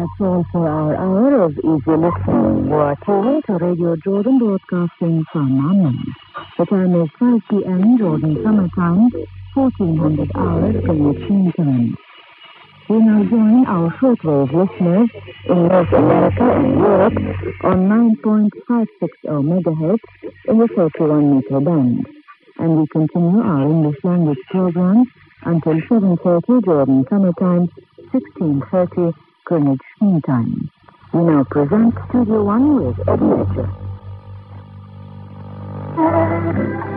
That's all for our hour of easy listening. You are tuned to Radio Jordan Broadcasting from London. The time is 5 p.m. Jordan Summer Time, 1400 hours Greenwich Mean Time. We now join our shortwave listeners in North America and Europe on 9.560 megahertz in the 31-meter band. And we continue our English language programs until 7:30 Jordan Summer Time, 16:30 Greenwich Mean Time. We now present Studio One with Eddie Edger.